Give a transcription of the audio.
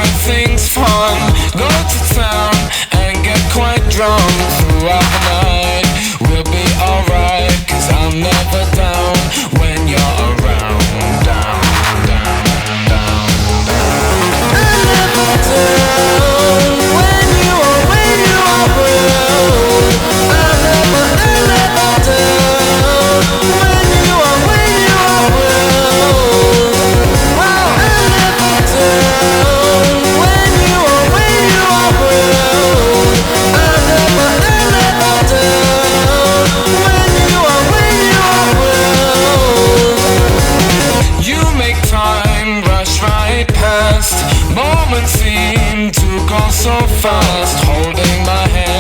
everything's fun. Go to town and get quite drunk throughout the night. We'll be alright, cause I'm never down when you're around. Down, down, down, down. I'm never down when you are around. I'm never down when you are around. Wow, I'm never down when you are around. I'm never down when you are around. You make time rush right past. Moments seem to go so fast. Holding my hand